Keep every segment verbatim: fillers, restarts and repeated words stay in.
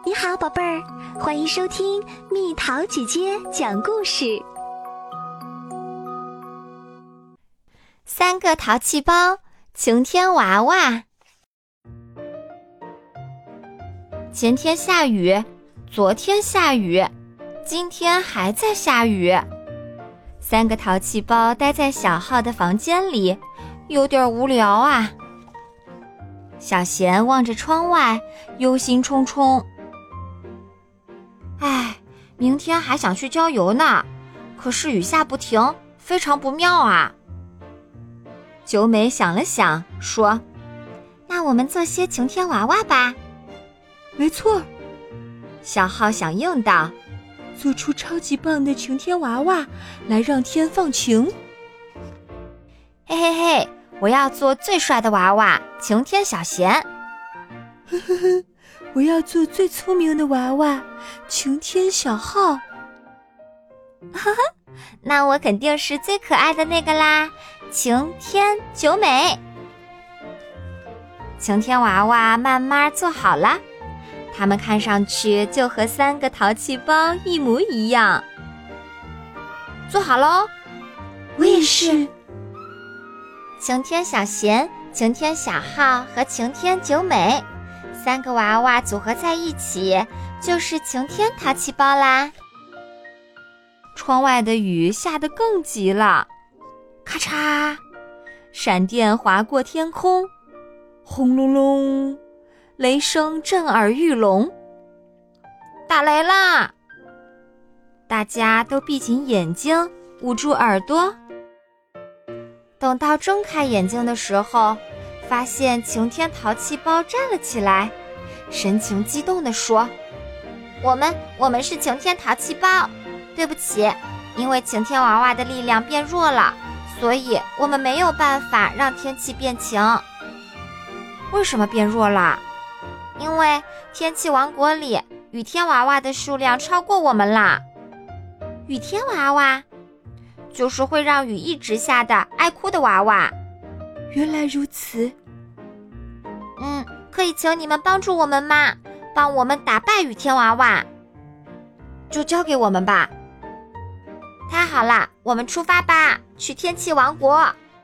你好，宝贝儿，欢迎收听蜜桃姐姐讲故事。 三个淘气包，晴天娃娃。前天下雨，昨天下雨，今天还在下雨。三个淘气包待在小浩的房间里，有点无聊啊。小贤望着窗外，忧心忡忡。唉，明天还想去郊游呢，可是雨下不停，非常不妙啊。九美想了想，说：那我们做些晴天娃娃吧。 没错。 小浩响应道： 做出超级棒的晴天娃娃，来让天放晴。 嘿嘿嘿，我要做最帅的娃娃，晴天小贤。 呵呵呵，我要做最聪明的娃娃，晴天小浩。 哈哈，那我肯定是最可爱的那个啦，晴天九美。晴天娃娃慢慢做好了，它们看上去就和三个淘气包一模一样。做好咯， 我也是。 晴天小贤、晴天小浩和晴天九美三个娃娃组合在一起，就是晴天淘气包啦。窗外的雨下得更急了，咔嚓，闪电划过天空，轰隆隆，雷声震耳欲聋。打雷啦！大家都闭紧眼睛，捂住耳朵。等到睁开眼睛的时候，发现晴天淘气包站了起来，神情激动地说：我们我们是晴天淘气包，对不起，因为晴天娃娃的力量变弱了，所以我们没有办法让天气变晴。为什么变弱了？因为天气王国里雨天娃娃的数量超过我们啦。雨天娃娃就是会让雨一直下的爱哭的娃娃。 原来如此。 嗯，可以请你们帮助我们吗？帮我们打败雨天娃娃。就交给我们吧。太好了，我们出发吧，去天气王国。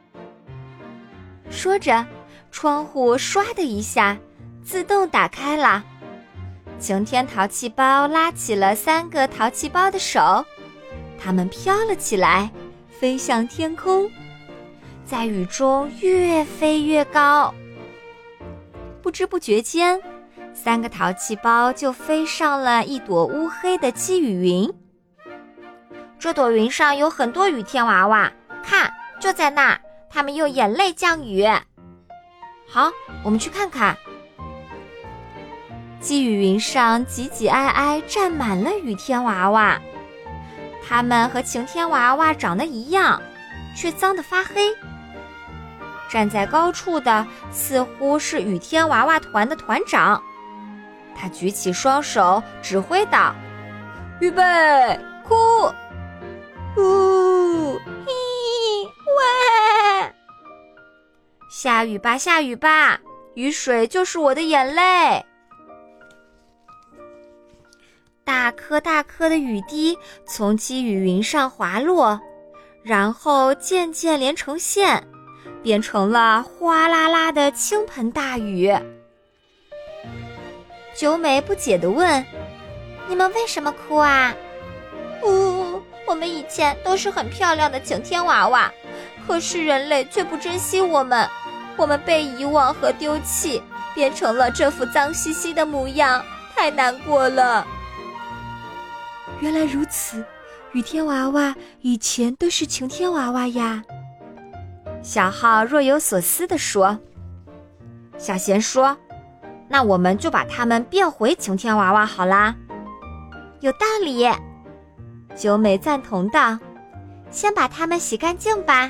说着，窗户唰的一下自动打开了。晴天淘气包拉起了三个淘气包的手，它们飘了起来，飞向天空，在雨中越飞越高。不知不觉间，三个淘气包就飞上了一朵乌黑的积雨云。这朵云上有很多雨天娃娃，看，就在那儿，他们用眼泪降雨。好，我们去看看。积雨云上挤挤挨挨站满了雨天娃娃，它们和晴天娃娃长得一样，却脏得发黑。站在高处的似乎是雨天娃娃团的团长，他举起双手指挥道：预备，哭！呜，嘿，喂！下雨吧，下雨吧，雨水就是我的眼泪。大颗大颗的雨滴从积雨云上滑落，然后渐渐连成线，变成了哗啦啦的倾盆大雨。九美不解地问：你们为什么哭啊？呜，我们以前都是很漂亮的晴天娃娃，可是人类却不珍惜我们，我们被遗忘和丢弃，变成了这副脏兮兮的模样，太难过了。 原来如此，雨天娃娃以前都是晴天娃娃呀。 小浩若有所思地说。小贤说：那我们就把它们变回晴天娃娃好啦。有道理。九美赞同道：先把它们洗干净吧。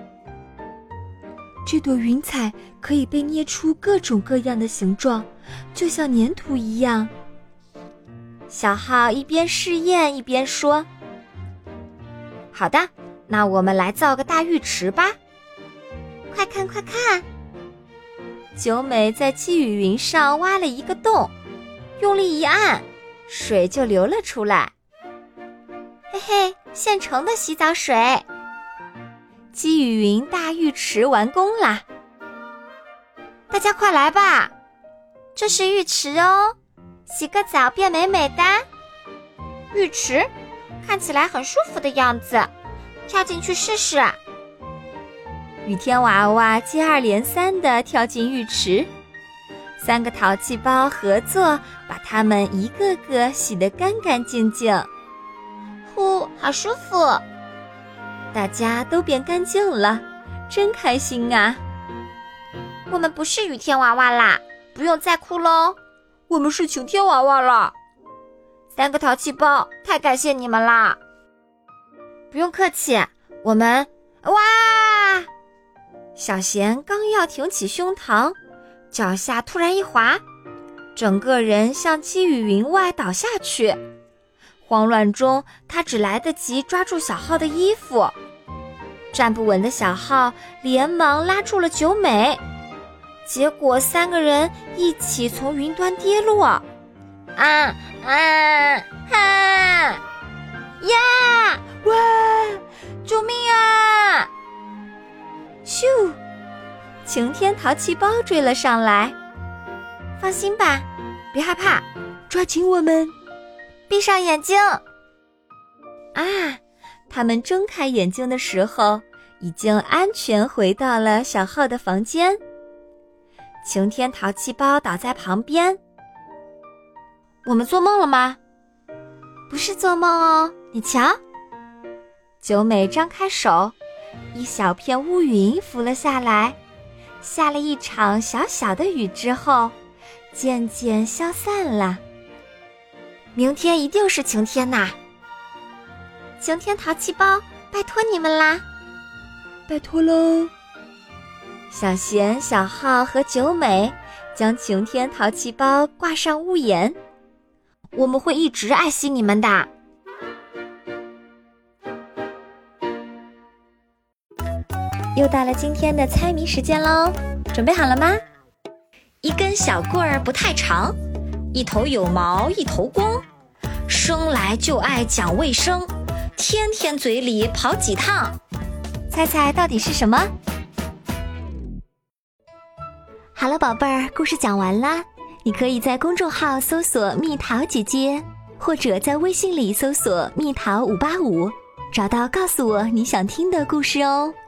这朵云彩可以被捏出各种各样的形状，就像粘土一样。 小浩一边试验一边说：好的，那我们来造个大浴池吧。快看快看！九美在积雨云上挖了一个洞， 用力一按，水就流了出来。嘿嘿，现成的洗澡水！积雨云大浴池完工啦！大家快来吧，这是浴池哦，洗个澡变美美的。浴池看起来很舒服的样子，跳进去试试。雨天娃娃接二连三地跳进浴池，三个淘气包合作，把它们一个个洗得干干净净。呼，好舒服！大家都变干净了，真开心啊！我们不是雨天娃娃啦，不用再哭喽。我们是晴天娃娃啦。三个淘气包，太感谢你们啦！不用客气，我们……哇！小贤刚要挺起胸膛，脚下突然一滑，整个人向积雨云外倒下去。慌乱中，他只来得及抓住小浩的衣服。站不稳的小浩连忙拉住了九美，结果三个人一起从云端跌落。啊啊哈呀！哇！救命啊！咻！晴天淘气包追了上来。放心吧，别害怕， 抓紧我们！ 闭上眼睛。啊！他们睁开眼睛的时候，已经安全回到了小浩的房间。晴天淘气包倒在旁边。我们做梦了吗？不是做梦哦，你瞧。九美张开手，一小片乌云浮了下来，下了一场小小的雨之后，渐渐消散了。明天一定是晴天呐！晴天淘气包，拜托你们啦！ 拜托喽！ 小贤、小浩和九美将晴天淘气包挂上屋檐，我们会一直爱惜你们的。又到了今天的猜谜时间喽，准备好了吗？ 一根小棍儿不太长，一头有毛一头光，生来就爱讲卫生，天天嘴里跑几趟。 猜猜到底是什么？ 好了，宝贝儿，故事讲完啦。你可以在公众号搜索蜜桃姐姐，或者在微信里搜索蜜桃五八五，找到告诉我你想听的故事哦。